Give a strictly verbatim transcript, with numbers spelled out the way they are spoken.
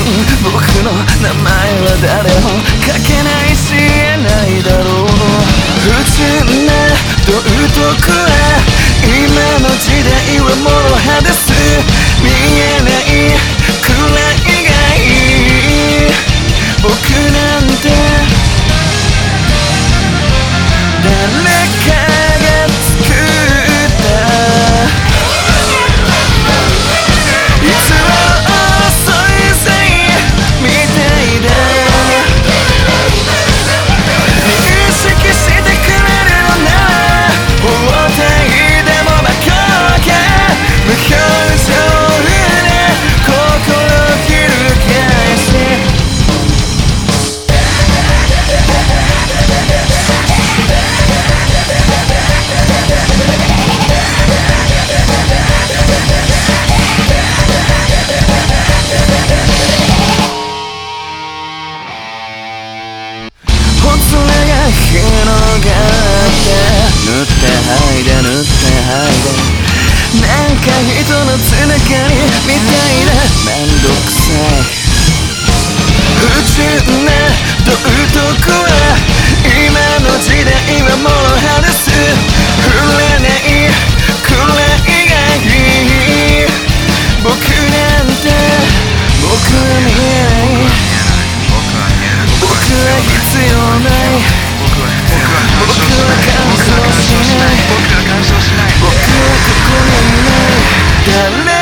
僕の名前は誰も書けないし言えないだろう。不純な道徳は今の時代はもろはです。見えないくらいがいい。僕なんて誰かが作った偽り広がって塗って吐いて塗って吐いてなんか人のつながりみたいなめんどくさい不純な道徳は今の時代はもろはです触れないくらいがいい僕なんて僕は見えない僕は必要ない僕は干渉しない僕はここにいない誰